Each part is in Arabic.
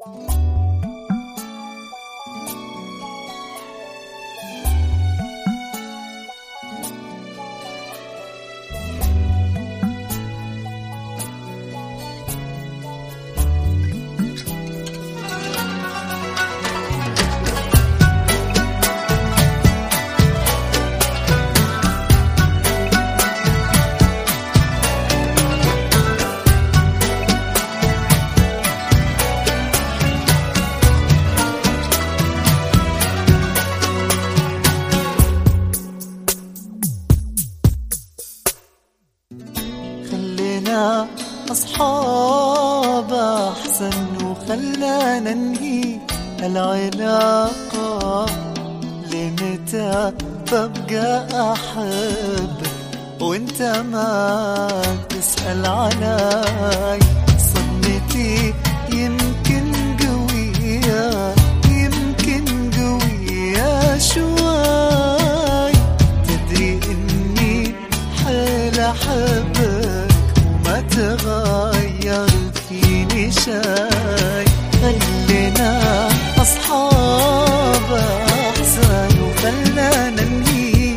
خلينا أصحاب أحسن وخلنا ننهي العلاقة. لمتى ببقى أحبك وانت ما تسأل علي؟ صدمتي يمكن قوية، يمكن قوية شوي. تدري إني حيل أحبك وما تغير فيني شي. خلينا أصحاب أحسن وخلنا ننهي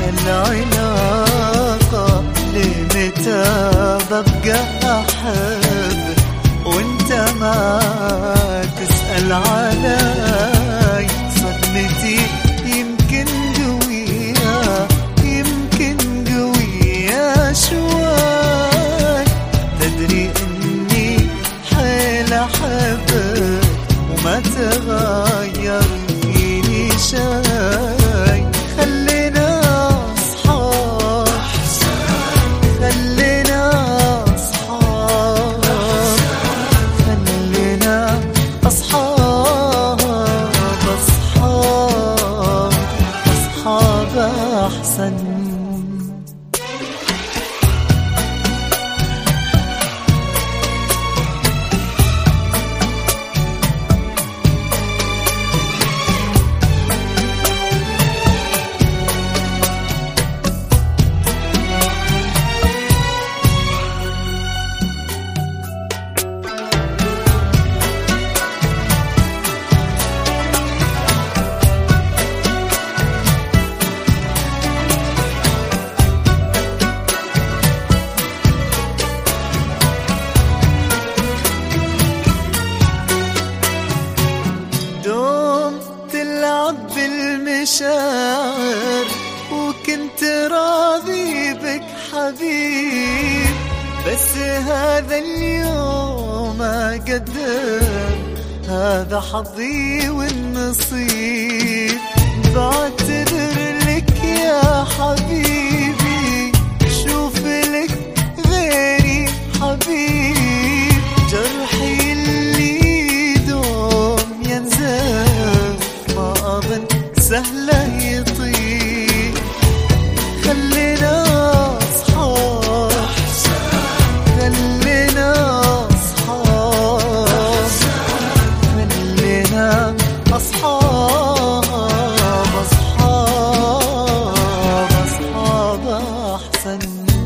العلاقة. لمتى ببقى أحبك وانت ما تسأل علي؟ صدمتي يمكن قوية، يمكن قوية شوي. تدري إني حيل أحبك وما تغير فيني شي. خلينا أصحاب، خلينا أصحاب، خلينا أصحاب، أصحاب، أصحاب أحسن. دوم تلعب بالمشاعر وكنت راضي بك حبيب. بس هذا اليوم ما قدر، هذا حظي والنصيب. بعتذر لك يا حبيبي، شوف لك غيري حبيب. جرحي اللي دوم ينزف ما أظن سهلة يطيب. خلينا أصحاب، خلينا أصحاب، خلينا أصحاب، أصحاب، أصحاب أحسن.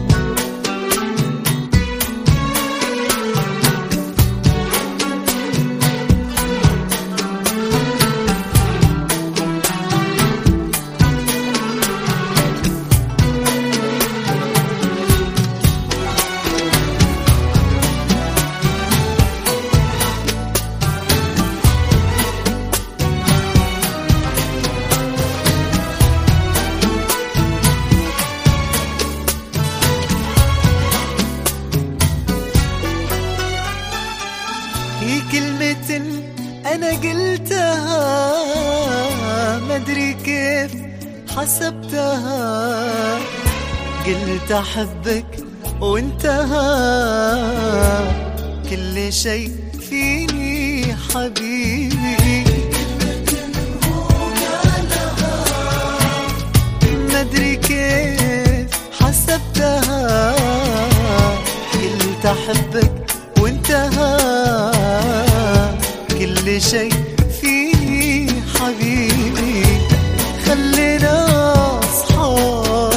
في كلمة أنا قلتها مدري كيف حسبتها. قلت أحبك وانتهى كل شيء فيني حبيبي. مدري كيف حسبتها. قلت أحبك وانتهى كل شيء فيني حبيبي. خلينا أصحاب،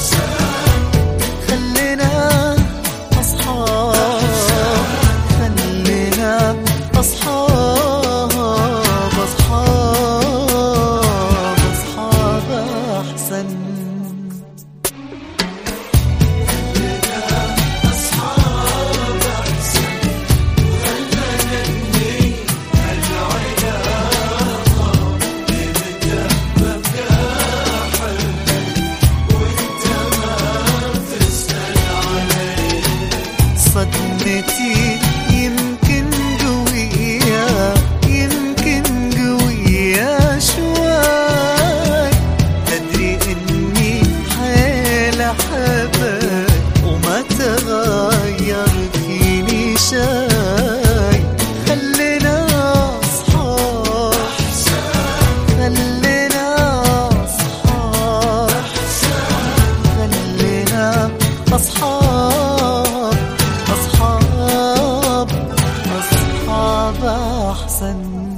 خلينا أصحاب، خلينا أصحاب. أحسن.